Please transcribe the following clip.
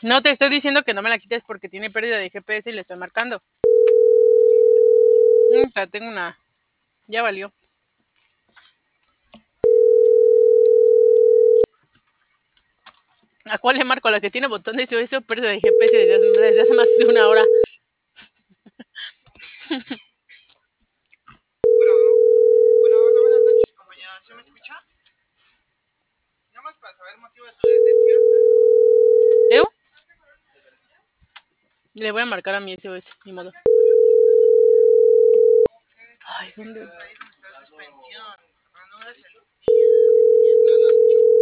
No te estoy diciendo que no me la quites porque tiene pérdida de GPS y le estoy marcando. Tengo una. Ya valió. ¿A cuál le marco? ¿A la que tiene botón de SOS o pérdida de GPS desde hace más de una hora? Bueno, hola, buenas noches, compañera. ¿Se me escucha? Nada más para saber el motivo de tu detención. ¿Eu? Le voy a marcar a mi SOS, ni modo. Ay, ¿dónde? Ahí donde está suspensión. Reanudas el día, la noche.